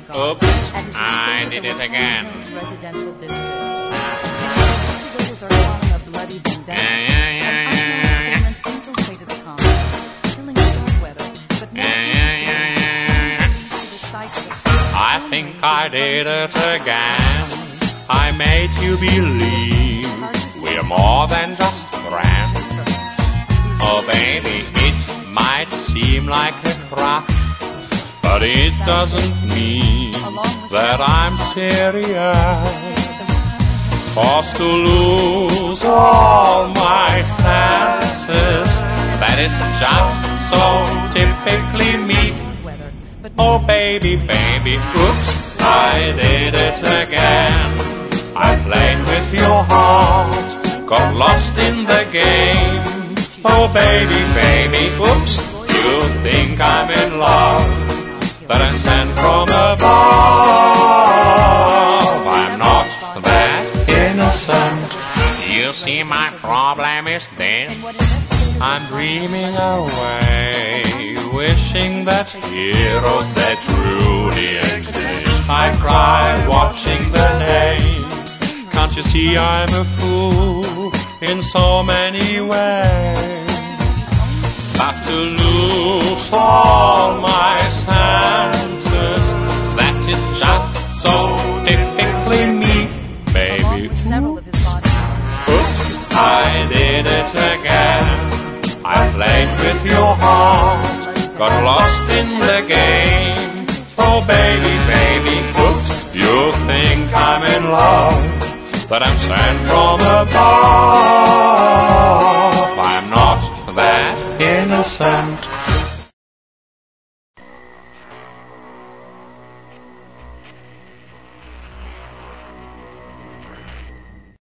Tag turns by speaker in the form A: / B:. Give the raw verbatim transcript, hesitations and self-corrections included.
A: Oops, I did it again. Yeah, yeah, yeah, yeah, yeah. Yeah, yeah, yeah, yeah. I think I did it again. I made you believe we're more than just friends. Oh baby, it might seem like a crush, but it doesn't mean that I'm serious. Forced to lose all my senses, that is just so typically me. Oh baby, baby, oops, I did it again. I played with your heart, got lost in the game. Oh baby, baby, oops, you think I'm in love, but I'm sent from above. I'm not that innocent. You see, my problem is this: I'm dreaming away, wishing that heroes that truly exist. I cry watching the names. Can't you see I'm a fool in so many ways? But to lose all my senses, that is just so typically me, baby. Oops, I did it again. I played with your heart, got lost in the game. Oh baby, baby, oops, you think I'm in love, but I'm sent from above. I'm not that innocent.